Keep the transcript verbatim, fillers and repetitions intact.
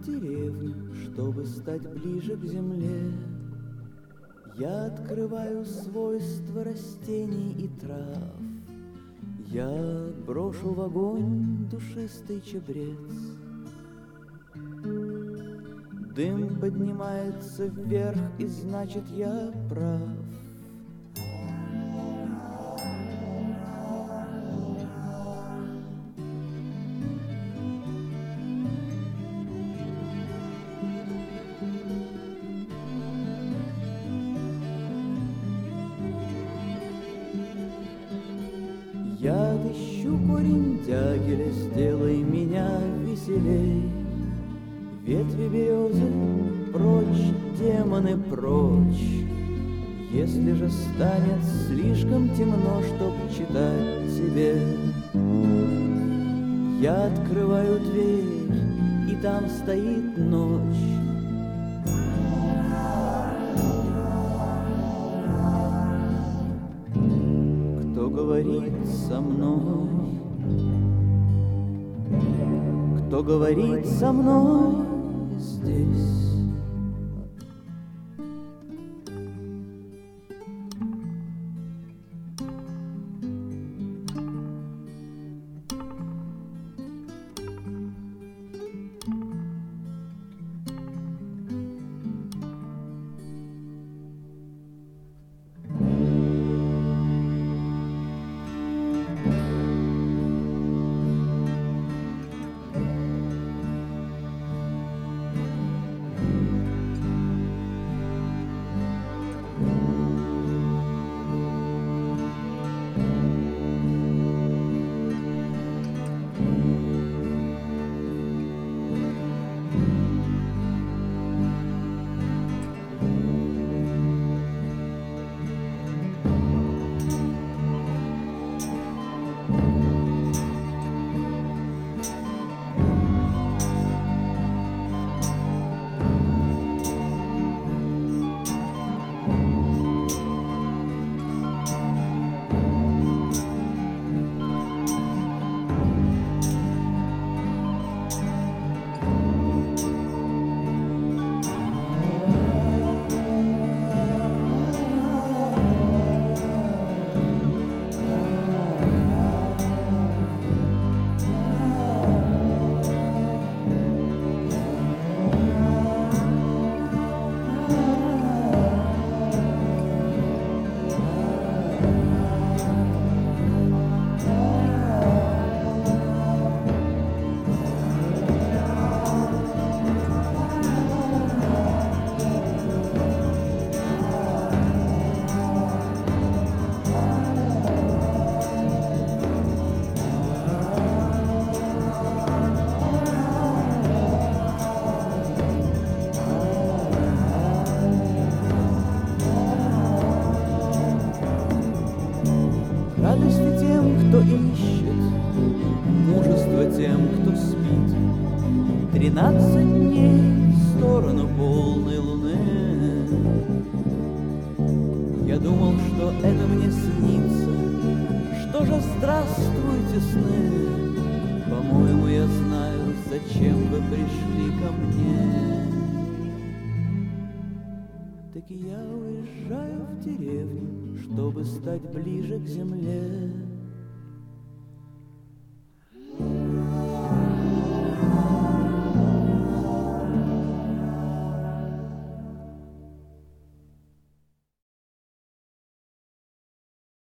в деревню, чтобы стать ближе к земле. Я открываю свойства растений и трав. Я брошу в огонь душистый чабрец. Дым поднимается вверх, и значит, я прав. Я отыщу корень дягеля, сделай меня веселей. Ветви березы, прочь, демоны, прочь. Если же станет слишком темно, чтоб читать тебе, я открываю дверь, и там стоит ночь. Кто говорит со мной? Кто говорит со мной здесь? Радости тем, кто ищет, мужество тем, кто спит. Тринадцать дней в сторону полной луны. Я думал, что это мне снится. Что же, здравствуйте, сны. По-моему, я знаю, зачем вы пришли ко мне. Так я уезжаю в деревню, чтобы стать ближе к земле.